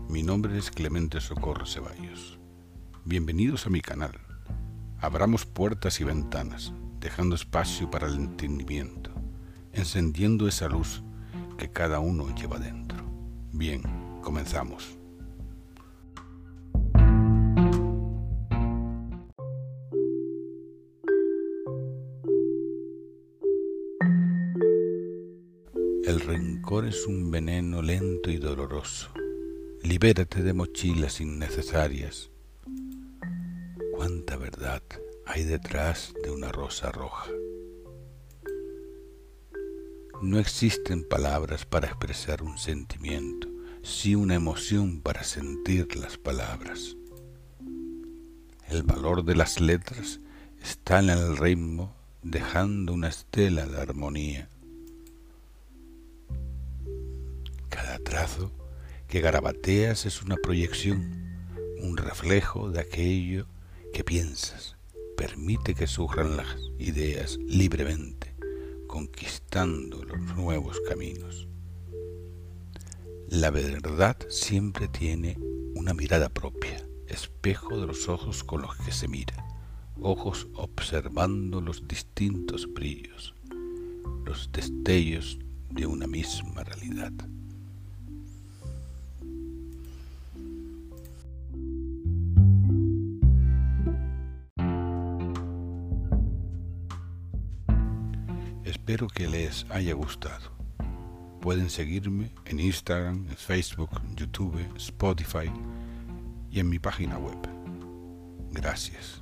mi nombre es Clemente Socorro Ceballos. Bienvenidos a mi canal. Abramos puertas y ventanas, dejando espacio para el entendimiento, encendiendo esa luz que cada uno lleva dentro. Bien, comenzamos. El rencor es un veneno lento y doloroso. Libérate de mochilas innecesarias. ¿Cuánta verdad hay detrás de una rosa roja? No existen palabras para expresar un sentimiento, sí una emoción para sentir las palabras. El valor de las letras está en el ritmo, dejando una estela de armonía. Cada trazo que garabateas es una proyección, un reflejo de aquello que piensas. Permite que surjan las ideas libremente, conquistando los nuevos caminos. La verdad siempre tiene una mirada propia, espejo de los ojos con los que se mira, ojos observando los distintos brillos, los destellos de una misma realidad. Espero que les haya gustado. Pueden seguirme en Instagram, en Facebook, YouTube, Spotify y en mi página web. Gracias.